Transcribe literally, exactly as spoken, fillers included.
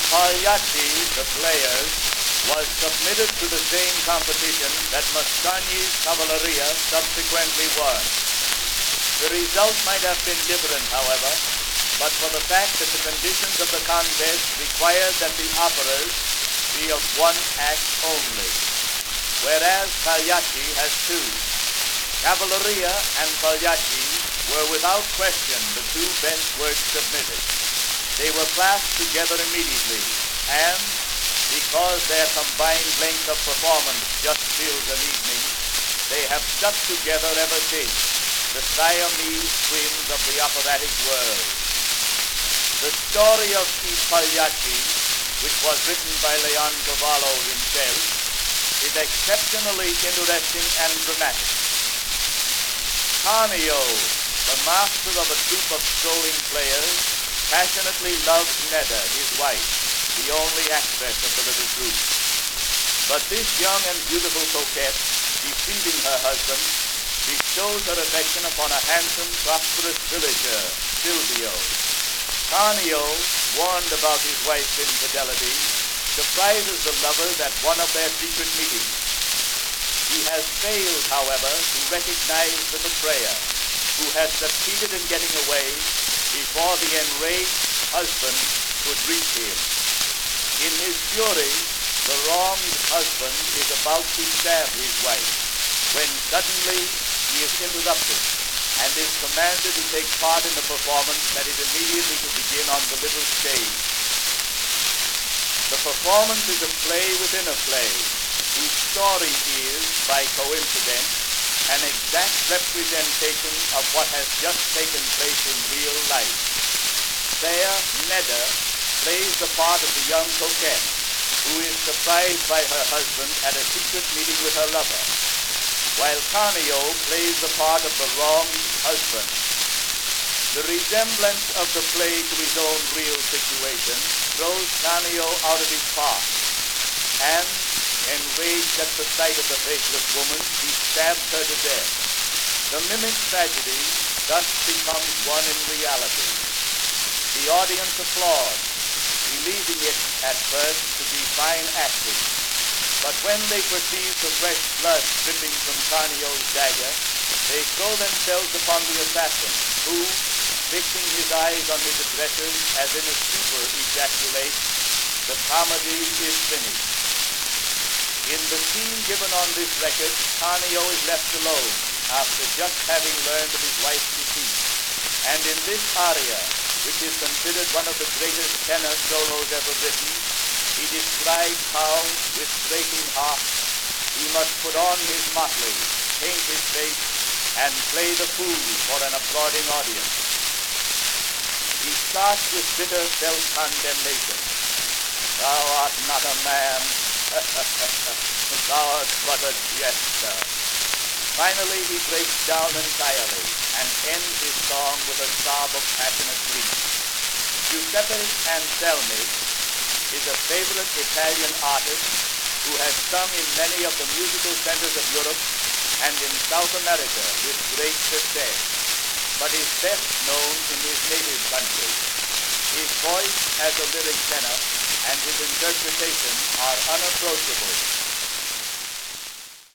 Pagliacci, the players, was submitted to the same competition that Mascagni's Cavalleria subsequently won. The result might have been different, however, but for the fact that the conditions of the contest required that the operas be of one act only, whereas Pagliacci has two. Cavalleria and Pagliacci were without question the two best works submitted. They were classed together immediately, and because their combined length of performance just fills an evening, they have stuck together ever since, the Siamese twins of the operatic world. The story of I Pagliacci, which was written by Leoncavallo himself, is exceptionally interesting and dramatic. Canio, the master of a troupe of strolling players, passionately loves Nedda, his wife, the only actress of the little troupe. But this young and beautiful coquette, deceiving her husband, bestows her affection upon a handsome, prosperous villager, Silvio. Canio, warned about his wife's infidelity, surprises the lovers at one of their secret meetings. He has failed, however, to recognize the betrayer, who has succeeded in getting away before the enraged husband could reach him. In his fury, the wronged husband is about to stab his wife, when suddenly he is interrupted and is commanded to take part in a performance that is immediately to begin on the little stage. The performance is a play within a play, whose story is, by coincidence, an exact representation of what has just taken place in real life. There, Nedda plays the part of the young coquette, who is surprised by her husband at a secret meeting with her lover, while Canio plays the part of the wronged husband. The resemblance of the play to his own real situation throws Canio out of his part, and, enraged at the sight of the faithless woman, he stabs her to death. The mimic tragedy thus becomes one in reality. The audience applauds, believing it at first to be fine acting. But when they perceive the fresh blood dripping from Canio's dagger, they throw themselves upon the assassin, who, fixing his eyes on his aggressors as in a stupor, ejaculates, "The comedy is finished." In the scene given on this record, Canio is left alone after just having learned of his wife's deceit. And in this aria, which is considered one of the greatest tenor solos ever written, he describes how, with breaking heart, he must put on his motley, paint his face, and play the fool for an applauding audience. He starts with bitter self-condemnation. "Thou art not a man. Thou art but a jester." Finally, he breaks down entirely and ends his song with a sob of passionate grief. Giuseppe Anselmi is a favorite Italian artist who has sung in many of the musical centers of Europe and in South America with great success, but is best known in his native country. His voice as a lyric tenor and his interpretation are unapproachable.